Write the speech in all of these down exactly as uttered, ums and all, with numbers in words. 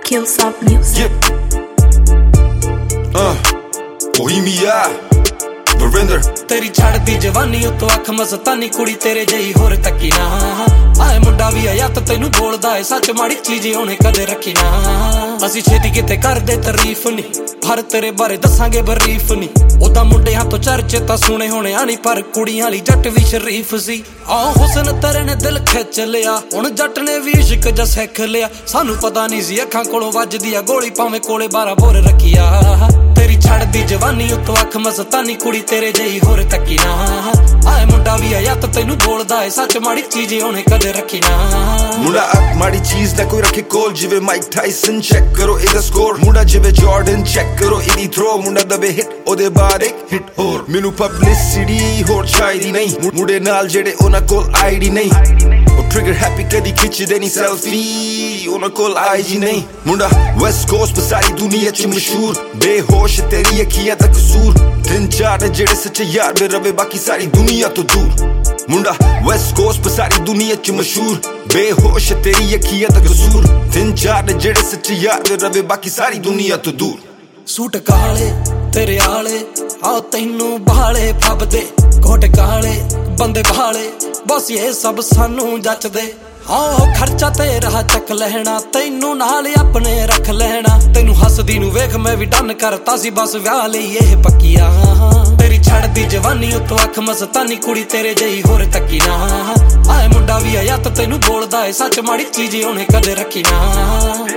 Skillsoft Music. Yeah. Uh, Bohemia, Varinder. तेरी छड़दी जवानी उत्तो अख मस्तानी कुड़ी तेरे जही होर तकी ना आए मुंडा भी आया तो तेनू बोलदा है सच माड़ी चीज ओने कदे रखी ना असी छेती किते कर दे तारीफ नी हर तेरे बारे दसांगे बरीफ नी ओदा मुंडे हां तो चर्चे ता सुने होने आनी पर कुड़ियां वाली जट भी शरीफ सी आ हुस्न तेरे ने दिल खिच लिया हुण जट ने भी इश्क जा सिख लिया सानू पता नहीं सी अखां कोलों वजदी आ गोली भावें कोले बारह बोर रखिया तेरी छड़दी जवानी उत्तो अख मस्तानी कुड़ी तेरे जही होर तकी ना आए मुंडा भी आया तो तेनू बोलदा है सच माड़ी चीज ओने कदे रखी ना मुंडा अक माड़ी चीज ना कोई रखे कोल जिवे माइक टाइसन चेक करो इहदा स्कोर मुंडा जिवे जॉर्डन चेक करो इहदी थ्रो मुंडा दबे हिट ओदे बाद एक हिट होर मैनू पब्लिसिटी होर चाहिदी नहीं मुंडे नाल जेड़े ओना कोल आईडी नहीं ओ ट्रिगर हैप्पी कदी खिचदे नहीं सेल्फी ओना कोल आईजी नहीं मुंडा वेस्ट कोस्ट पर सारी दुनिया च मशहूर बेहोश तेरी अखियां दा कसूर दिन चार जेड़े सच्चे यार में रवे बाकी सारी दुनिया तो दूर मुंडा वेस्ट कोस्ट पर सारी दुनिया च मशहूर बेहोश तेरी अखियां दा कसूर दिन चार जेड़े सच्चे यार में रवे बाकी सारी दुनिया तो दूर सूट काले तेरे आले आ तैनू बहाले फबदे घोट काले बंदे बहाले बस ये सब सानू जचदे हाँ खर्चा तेरा चक लेना तैनू नाल अपने रख लेना तेनू हसदी नू वेख मैं भी डन करता सी बस व्याह लई ये पक्किया तेरी छड़दी जवानी उत्तो अख मस्तानी कुड़ी तेरे जही होर तकी ना आए मुंडा भी आया तो तेनू बोलदा है सच माड़ी चीज ओने कदे रखी ना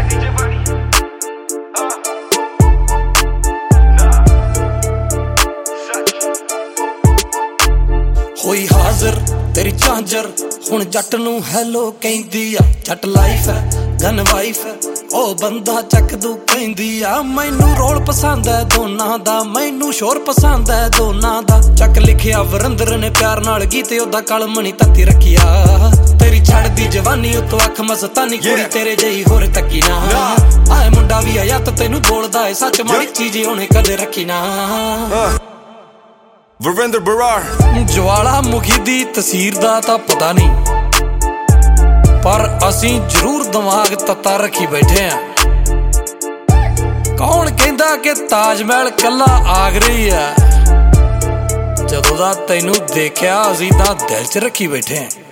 होई हाजर तेरी झांजर हुण जट नू हैलो कहंदी आ जट लाइफ है गन वाइफ है ओ बंदा चकदू कहंदी आ मैनू रोल पसंद है दोनां दा मैनू शोर पसंद है दोनां दा चक लिखिया वरिंदर ने प्यार नाल गीत ओदा कलम नी तत्ती रखिया तेरी छड़दी जवानी उत्तो अख मस्तानी कुड़ी तेरे जही होर तकी ना आए मुंडा भी आया तो तेनू बोलदा है सच माड़ी चीज ओने कदे रखी ना Varinder Barar ज्वाला मुखी दी तसीर दा तां पता नहीं पर असीं जरूर दिमाग तत्ता रखी बैठे हैं कौन कहंदा कि ताजमहल कल्ला आगरा ही है जदों दा तैनू देखिया असीं तां दिल च रखी बैठे हैं।